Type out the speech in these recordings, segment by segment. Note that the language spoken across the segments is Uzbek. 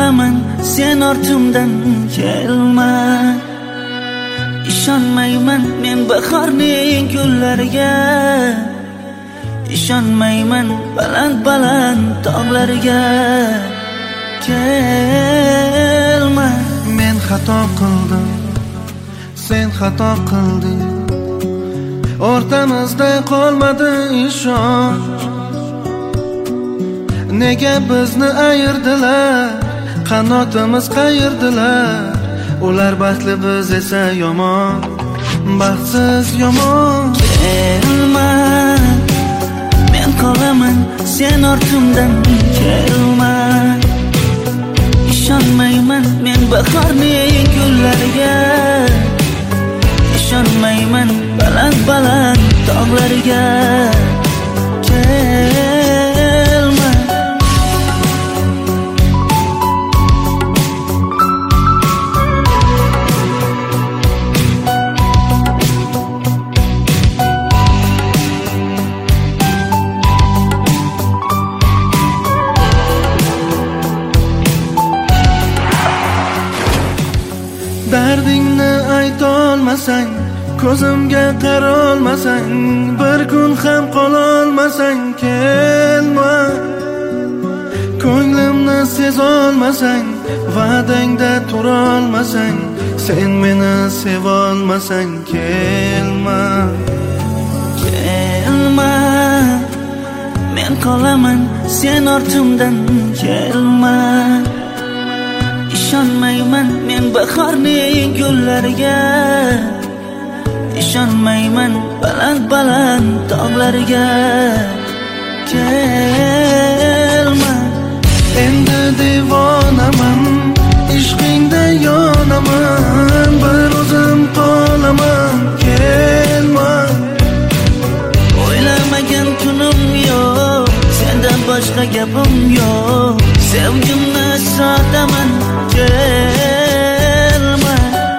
qolaman sen ortimdan kelma. İshonmayman men bahorning gullariga, ishonmayman baland tog'larga. Kelma. Men xato qildim, sen xato qilding. O'rtamizda qolmadi ishonch. Nega bizni ayirdilar, qanotimiz qayirdilar. Ular baxtli, biz esa yomon, baxtsiz yomon. Kelma, men qolaman sen ortimdan kelma. İshonmayman men bahorning gullariga, ishonmayman baland tog'larga. Kelma. Dardingni aytolmasang, ko'zimga qarolmasang, bir kun ham qololmasang, kelma. Ko'nglimni sezolmasang, va'dangda turolmasang, sen meni sevolmasang, kelma. Kelma, men qolaman sen ortimdan kelma. İshonmayman men bahorning gullariga, ishonmayman baland tog'larga. Kelma. Endi devonaman, ishqingda yonaman, bir o'zim qolaman, kelma. O'ylamagan kunim yo'q, sendan boshqa gapim yo'q. Sevgimni sotaman, kelma.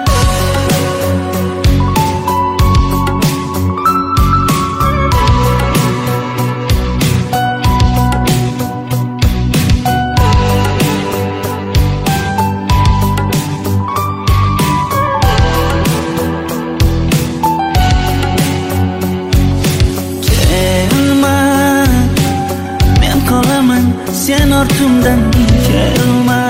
Kelma, men qolaman sen ortimdan kelma.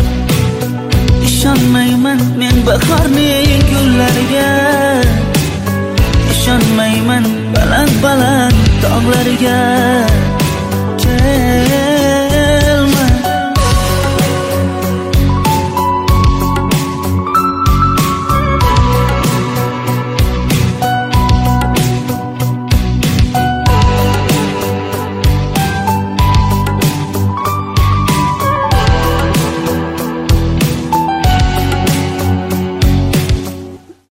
İshonmayman men bahorning gullariga, ishonmayman baland tog'larga.